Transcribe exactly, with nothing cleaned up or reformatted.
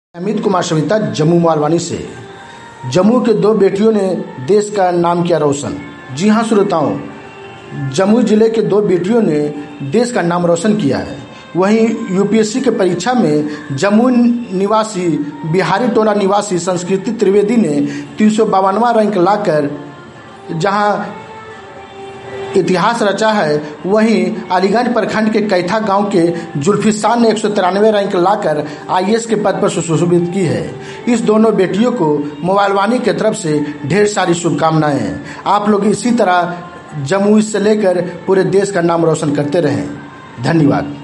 अमित कुमार सविता जम्मू मालवानी से। जम्मू के दो बेटियों ने देश का नाम किया रोशन। जी हाँ श्रोताओं, जम्मू जिले के दो बेटियों ने देश का नाम रोशन किया है। वहीं यूपीएससी के परीक्षा में जम्मू निवासी बिहारी टोला निवासी संस्कृति त्रिवेदी ने तीन सौ बावनवा रैंक लाकर जहां इतिहास रचा है, वहीं अलीगंज प्रखंड के कैथा गांव के जुल्फिसान ने एक सौ तिरानवे रैंक लाकर आईएएस के पद पर सुशोभित की है। इस दोनों बेटियों को मोबाइल वाणी की तरफ से ढेर सारी शुभकामनाएं हैं। आप लोग इसी तरह जम्मू से लेकर पूरे देश का नाम रोशन करते रहें। धन्यवाद।